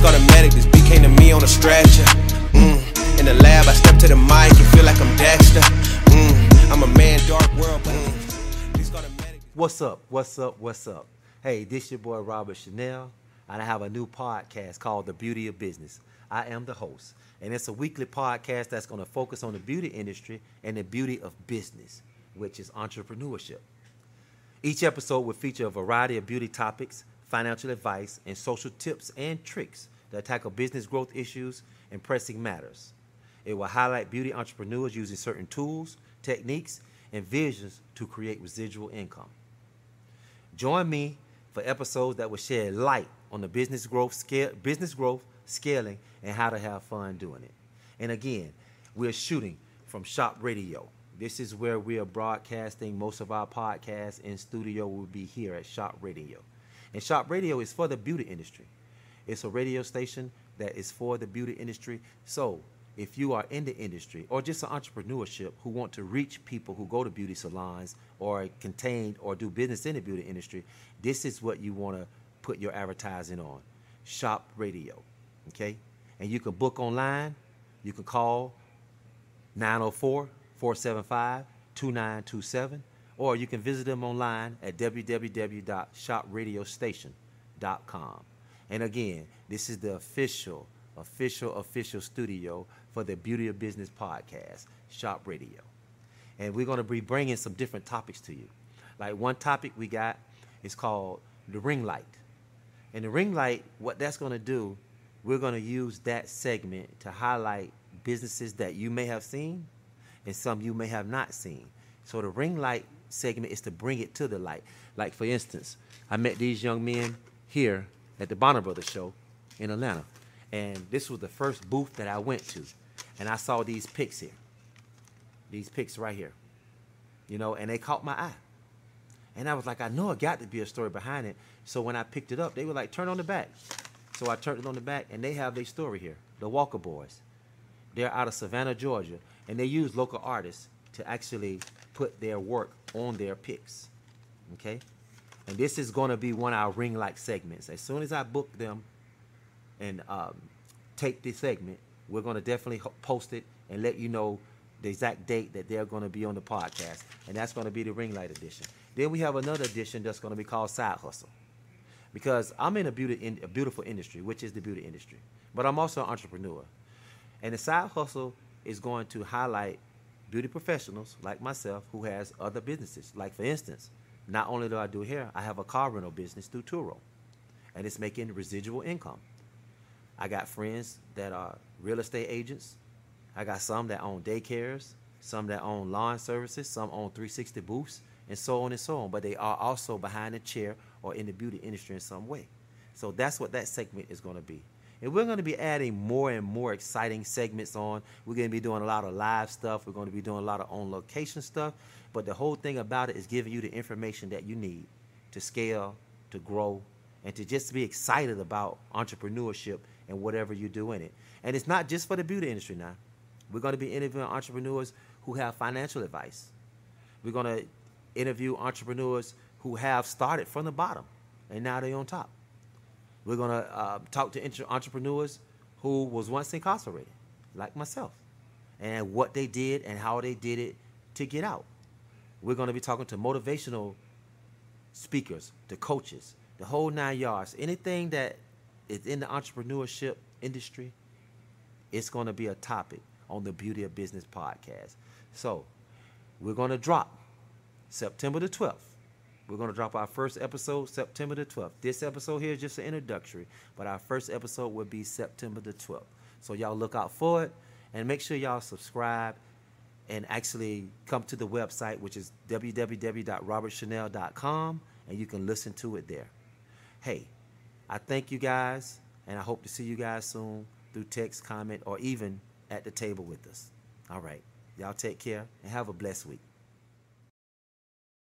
Please call the medic, this beat came to me on a stretcher. In the lab, I step to the mic and feel like I'm Dexter. I'm a man, dark world, but please call the medic. What's up? Hey, this your boy Robert Chanel, and I have a new podcast called The Beauty of Business. I am the host, and it's a weekly podcast that's going to focus on the beauty industry and the beauty of business, which is entrepreneurship. Each episode will feature a variety of beauty topics, financial advice, and social tips and tricks that tackle business growth issues and pressing matters. It will highlight beauty entrepreneurs using certain tools, techniques, and visions to create residual income. Join me for episodes that will shed light on the business growth, scaling, and how to have fun doing it. And again, we're shooting from Shop Radio. This is where we are broadcasting most of our podcasts. In studio will be here at Shop Radio. And Shop Radio is for the beauty industry. It's a radio station that is for the beauty industry. So if you are in the industry or just an entrepreneurship who want to reach people who go to beauty salons or contain or do business in the beauty industry, this is what you want to put your advertising on. Shop Radio, okay? And you can book online. You can call 904-475-2927, or you can visit them online at www.shopradiostation.com. And again, this is the official studio for the Beauty of Business podcast, Shop Radio. And we're going to be bringing some different topics to you. Like one topic we got is called the ring light. And the ring light, what that's going to do, we're going to use that segment to highlight businesses that you may have seen and some you may have not seen. So the ring light segment is to bring it to the light. Like, for instance, I met these young men here at the Bonner Brothers show in Atlanta. And this was the first booth that I went to. And I saw these pics here. These pics right here. You know, and they caught my eye. And I was like, I know it got to be a story behind it. So when I picked it up, they were like, turn on the back. So I turned it on the back, and they have their story here. The Walker Boys. They're out of Savannah, Georgia. And they use local artists to actually put their work on their pics. Okay? And this is going to be one of our ring light segments. As soon as I book them and take this segment, we're going to definitely post it and let you know the exact date that they're going to be on the podcast. And that's going to be the ring light edition. Then we have another edition that's going to be called Side Hustle. Because I'm in a beautiful industry, which is the beauty industry. But I'm also an entrepreneur. And the Side Hustle is going to highlight beauty professionals like myself who has other businesses. Like, for instance, not only do I do hair, I have a car rental business through Turo. And it's making residual income. I got friends that are real estate agents. I got some that own daycares, some that own lawn services, some own 360 booths, and so on and so on. But they are also behind a chair or in the beauty industry in some way. So that's what that segment is going to be. And we're going to be adding more and more exciting segments on. We're going to be doing a lot of live stuff. We're going to be doing a lot of on-location stuff. But the whole thing about it is giving you the information that you need to scale, to grow, and to just be excited about entrepreneurship and whatever you do in it. And it's not just for the beauty industry now. We're going to be interviewing entrepreneurs who have financial advice. We're going to interview entrepreneurs who have started from the bottom and now they're on top. We're going to talk to entrepreneurs who was once incarcerated, like myself, and what they did and how they did it to get out. We're going to be talking to motivational speakers, to coaches, the whole 9 yards. Anything that is in the entrepreneurship industry, it's going to be a topic on the Beauty of Business podcast. So we're going to drop September the 12th. We're going to drop our first episode September the 12th. This episode here is just an introductory, but our first episode will be September the 12th. So y'all look out for it, and make sure y'all subscribe and actually come to the website, which is www.robertchanel.com, and you can listen to it there. Hey, I thank you guys, and I hope to see you guys soon through text, comment, or even at the table with us. All right. Y'all take care and have a blessed week.